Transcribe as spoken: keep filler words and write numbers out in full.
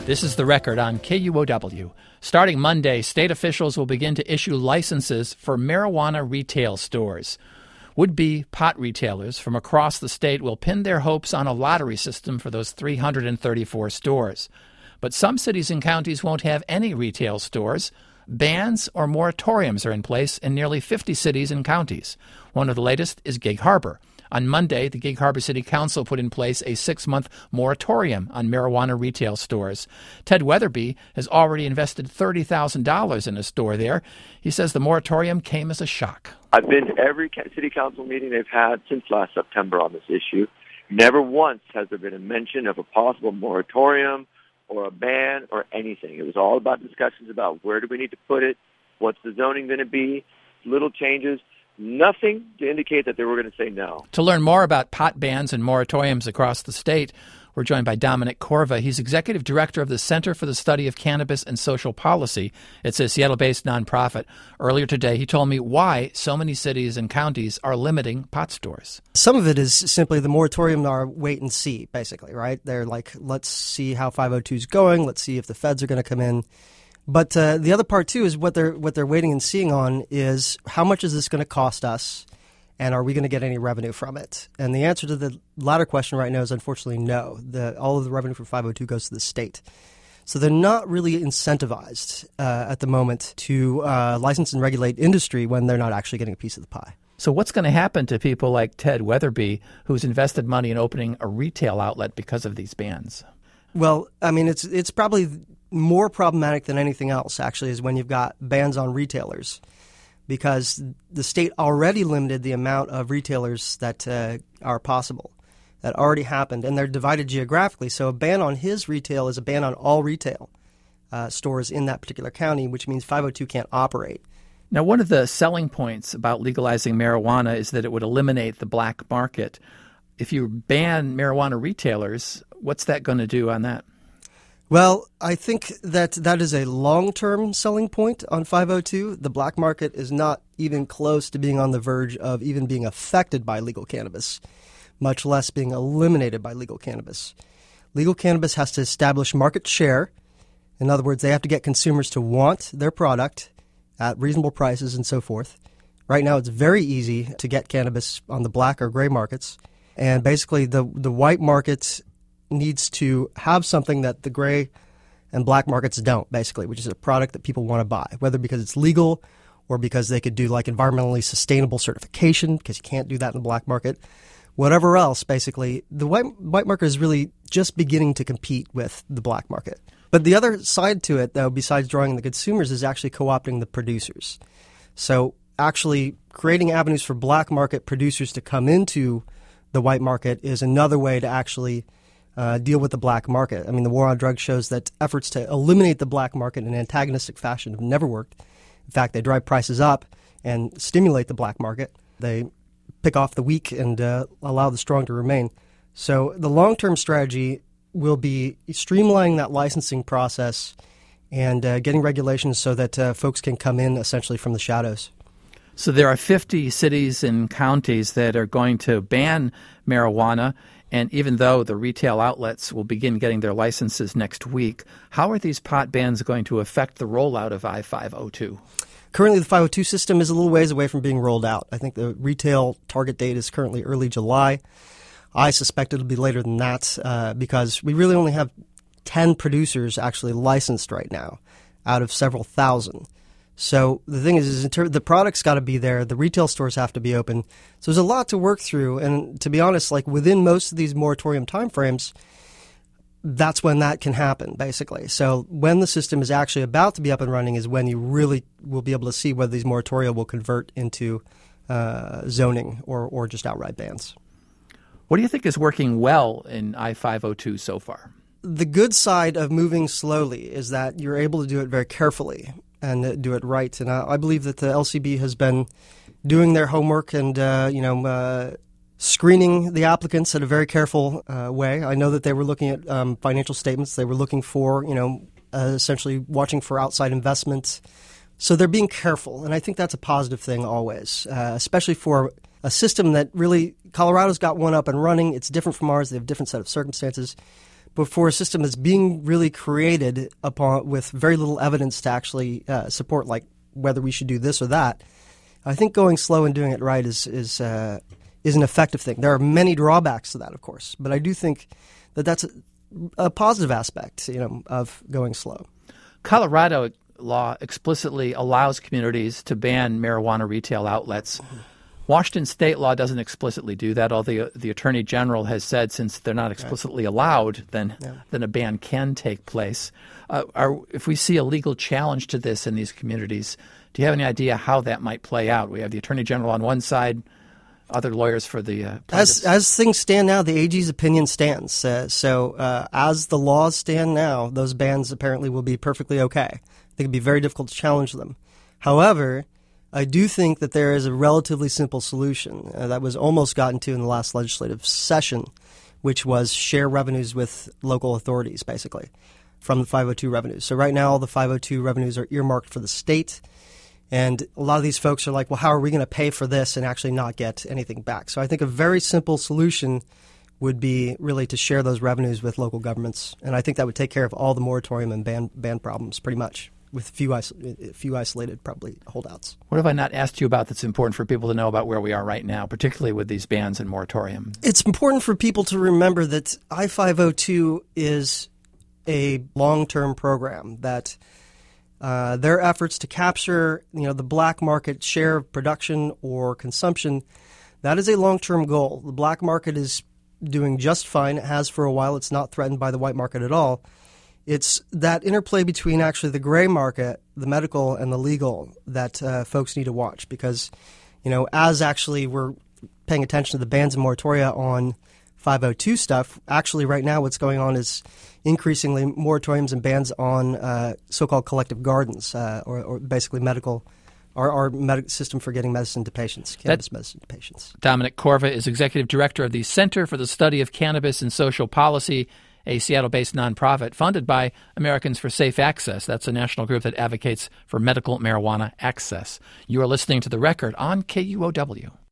This is The Record on K U O W. Starting Monday, state officials will begin to issue licenses for marijuana retail stores. Would-be pot retailers from across the state will pin their hopes on a lottery system for those three hundred thirty-four stores. But some cities and counties won't have any retail stores. Bans or moratoriums are in place in nearly fifty cities and counties. One of the latest is Gig Harbor. On Monday, the Gig Harbor City Council put in place a six-month moratorium on marijuana retail stores. Ted Weatherby has already invested thirty thousand dollars in a store there. He says the moratorium came as a shock. I've been to every city council meeting they've had since last September on this issue. Never once has there been a mention of a possible moratorium or a ban or anything. It was all about discussions about where do we need to put it, what's the zoning going to be, little changes. Nothing to indicate that they were going to say no. To learn more about pot bans and moratoriums across the state, we're joined by Dominic Corva. He's executive director of the Center for the Study of Cannabis and Social Policy. It's a Seattle-based nonprofit. Earlier today, he told me why so many cities and counties are limiting pot stores. Some of it is simply the moratorium are wait and see, basically, right? They're like, let's see how five oh two is going. Let's see if the feds are going to come in. But uh, the other part, too, is what they're what they're waiting and seeing on is how much is this going to cost us, and are we going to get any revenue from it? And the answer to the latter question right now is unfortunately no. The, all of the revenue from five oh two goes to the state. So they're not really incentivized uh, at the moment to uh, license and regulate industry when they're not actually getting a piece of the pie. So what's going to happen to people like Ted Weatherby, who's invested money in opening a retail outlet because of these bans? Well, I mean, it's it's probably more problematic than anything else, actually, is when you've got bans on retailers, because the state already limited the amount of retailers that uh, are possible. That already happened, and they're divided geographically. So a ban on his retail is a ban on all retail uh, stores in that particular county, which means five oh two can't operate. Now, one of the selling points about legalizing marijuana is that it would eliminate the black market. If you ban marijuana retailers, what's that going to do on that? Well, I think that that is a long-term selling point on five oh two. The black market is not even close to being on the verge of even being affected by legal cannabis, much less being eliminated by legal cannabis. Legal cannabis has to establish market share. In other words, they have to get consumers to want their product at reasonable prices and so forth. Right now, it's very easy to get cannabis on the black or gray markets. And basically, the, the white market needs to have something that the gray and black markets don't, basically, which is a product that people want to buy, whether because it's legal or because they could do like environmentally sustainable certification, because you can't do that in the black market. Whatever else, basically, the white, white market is really just beginning to compete with the black market. But the other side to it, though, besides drawing the consumers, is actually co-opting the producers. So actually creating avenues for black market producers to come into the white market is another way to actually uh, deal with the black market. I mean, the war on drugs shows that efforts to eliminate the black market in an antagonistic fashion have never worked. In fact, they drive prices up and stimulate the black market. They pick off the weak and uh, allow the strong to remain. So the long-term strategy will be streamlining that licensing process and uh, getting regulations so that uh, folks can come in essentially from the shadows. So there are fifty cities and counties that are going to ban marijuana, and even though the retail outlets will begin getting their licenses next week, how are these pot bans going to affect the rollout of I five oh two? Currently, the five oh two system is a little ways away from being rolled out. I think the retail target date is currently early July. I suspect it'll be later than that uh, because we really only have ten producers actually licensed right now out of several thousand. So the thing is, is in ter- the product's got to be there. The retail stores have to be open. So there's a lot to work through. And to be honest, like within most of these moratorium timeframes, that's when that can happen, basically. So when the system is actually about to be up and running is when you really will be able to see whether these moratoria will convert into uh, zoning or, or just outright bans. What do you think is working well in I five oh two so far? The good side of moving slowly is that you're able to do it very carefully and do it right. And I, I believe that the L C B has been doing their homework and, uh, you know, uh, screening the applicants in a very careful uh, way. I know that they were looking at um, financial statements. They were looking for, you know, uh, essentially watching for outside investments. So they're being careful. And I think that's a positive thing always, uh, especially for a system that really Colorado's got one up and running. It's different from ours. They have a different set of circumstances. before a system that's being really created upon with very little evidence to actually uh, support, like whether we should do this or that. I think going slow and doing it right is is uh, is an effective thing. There are many drawbacks to that, of course, but I do think that that's a, a positive aspect, you know, of going slow. Colorado law explicitly allows communities to ban marijuana retail outlets. Mm-hmm. Washington state law doesn't explicitly do that, although the, the Attorney General has said since they're not explicitly allowed, then yeah. then a ban can take place. Uh, are, if we see a legal challenge to this in these communities, do you have any idea how that might play out? We have the Attorney General on one side, other lawyers for the uh, as as things stand now, the A G's opinion stands. Uh, so uh, as the laws stand now, those bans apparently will be perfectly okay. I think it'd be very difficult to challenge them. However, I do think that there is a relatively simple solution uh, that was almost gotten to in the last legislative session, which was share revenues with local authorities, basically, from the five oh two revenues. So right now, all the five oh two revenues are earmarked for the state. And a lot of these folks are like, well, how are we going to pay for this and actually not get anything back? So I think a very simple solution would be really to share those revenues with local governments. And I think that would take care of all the moratorium and ban, ban problems pretty much, with few, iso- few isolated probably holdouts. What have I not asked you about that's important for people to know about where we are right now, particularly with these bans and moratorium? It's important for people to remember that I five oh two is a long-term program that uh, their efforts to capture, you know, the black market share of production or consumption, that is a long-term goal. The black market is doing just fine. It has for a while. It's not threatened by the white market at all. It's that interplay between actually the gray market, the medical, and the legal that uh, folks need to watch because, you know, as actually we're paying attention to the bans and moratoria on five oh two stuff, actually right now what's going on is increasingly moratoriums and bans on uh, so-called collective gardens uh, or, or basically medical, our, our medical system for getting medicine to patients, cannabis that, medicine to patients. Dominic Corva is Executive Director of the Center for the Study of Cannabis and Social Policy, a Seattle-based nonprofit funded by Americans for Safe Access. That's a national group that advocates for medical marijuana access. You are listening to The Record on K U O W.